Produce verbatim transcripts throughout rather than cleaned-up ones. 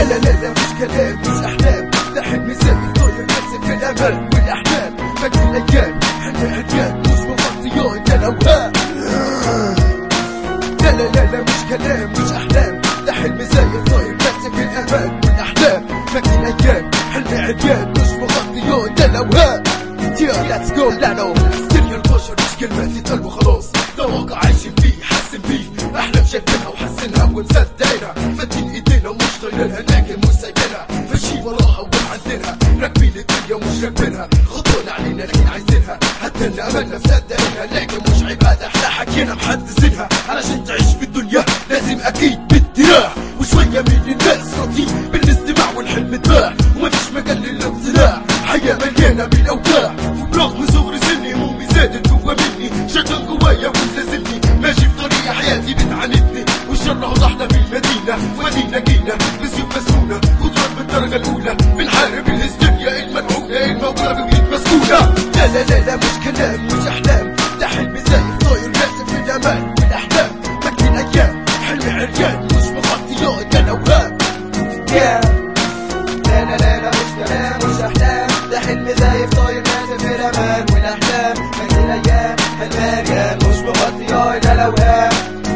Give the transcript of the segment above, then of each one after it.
لا لا لا مش كلام مش احلام، ده حلم زي طاير راسم في الامل والاحلام. فاكر الايام حلم عريان مش مغطيان ده الاوهام. لا لا لا لا مش كلام مش احلام، ده حلم زي طاير راسم في الامل والاحلام. فاكر الايام حلم عريان مش مغطيان ده الاوهام. ليتس جو لانو ستيريو البشر مش كلمات تتقال وخلاص، ده واقع عايشين فيه حاسين بيه، احلام شايفينها وحاسينها ومصدقينها. مادين ايدينا ومش طايلينها لكن مش سايبينها، ماشيين وراها ومعدينها، راكبين الدنيا ومش راكبينها. خطونا علينا لكن عايزينها، حتى ان املنا مصدقينها لكن مش عباده. احنا حكينا محدثينها، علشان تعيش في الدنيا لازم اكيد بالدراع، وشويه من الناس راضيين بالاستماع والحلم اتباع، ومفيش مجال للانطلاع. حياه مليانه بالاوجاع، وبرغم صغر سني همومي زادت جوا مني، شيطان جوايا ولازمني ماشي في طريق حياتي بتعاندني. والشر وضحنا في المدينه ودينا جينا بسيوف مسنونه، قدرات بالدرجه الاولى بنحارب الهستيريا الملعونه الموجوده في بيوت مسكونه. لا لا لا لا مش كلام مش احلام، ده حلم زي طاير راسم في الامان والاحلام. مجد الايام حلم عريان مش مغطيان ده الاوهام. لا لا لا لا مش كلام مش احلام، ده حلم زي طاير راسم في الامان والاحلام. مجد الايام حلم عريان مش مغطيان ده الاوهام.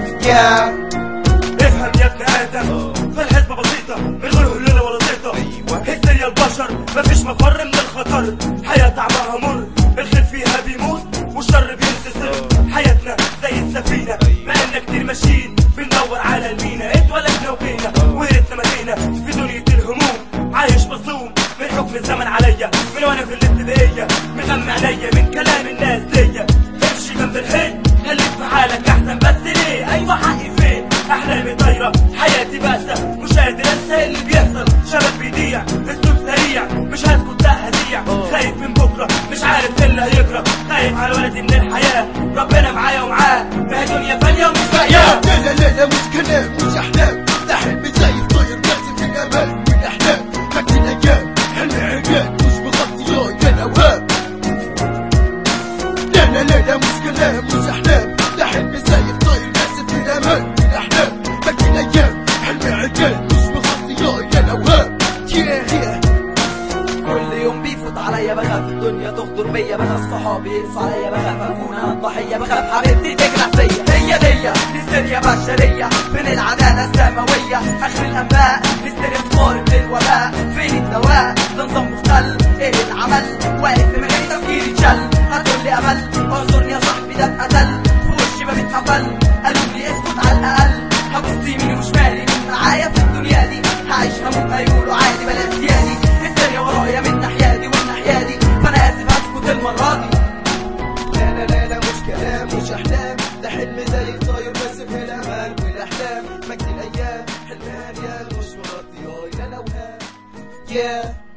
افهم يا ابن ادم، فالحسبة بسيطة من غير هلولة ولا زيطة. هستيريا البشر مفيش مفر من الخطر، حياة طعمها مر الخير فيها بيموت والشر بينتصر. حياتنا زي السفينة بقالنا كتير ماشيين بندور على المينا، اتولدنا وجينا ورثنا مدينة في دنيا الهموم. عايش مظلوم من حكم الزمن عليا، من وانا في الابتدائية مغمى عليا من كلام الناس ليا. امشي جنب الحيط خليك في حالك احسن، بس ليه ايوه حقي فين؟ احلامي طايره حياتي باسه، مش قادر انسى اللي بيحصل. شباب بيضيع اسلوب سريع، مش هسكت ده هزيع. خايف من بكره مش عارف ايه اللي هيجرى، خايف على ولدي من الحياه. ربنا معايا ومعاه، ما هي دنيا فانيه ومش باقيه. لا لا لا لا مش كلام مش احلام، ده حلم زي طاير راسم في الامان والاحلام. مجد الايام حلم عريان مش مغطيان ده الاوهام. لا لا لا لا مش كلام مش احلام، ده حلم زي طاير راسم في الامان والاحلام. مجد الايام حلم عريان مش مغطيان ده الاوهام. كل يوم بيفوت عليا بخاف الدنيا تغدر بيا، بخاف صحابي يقسوا عليا، بخاف اكون انا الضحيه، بخاف حبيبتي تجرح فيا. هي ديا هستيريا بشريه فين العداله السماويه؟ اخر الانباء هستيريا مقارب للوباء. فين الدواء؟ ده نظام مختل، ايه العمل؟ واقف في مكاني تفكيري اتشل. هتقولي امل اعذرني يا صاحبي ده اتقتل، في وشي باب اتقفل. قالوا لي اسكت على الاقل، هبص يميني وشمالي مين معايا في الدنيا دي؟ هعيش هموت هيقولوا عادي بلاش زيادي. هستيريا ورايا من ناحيادي والناحيادي، فانا اسف هسكت المره دي. لا لا لا لا مش كلام مش احلام، ده حلم زي طاير بس في الامان والاحلام. مجد الايام حلم عريان مش مغطيان ده الاوهام.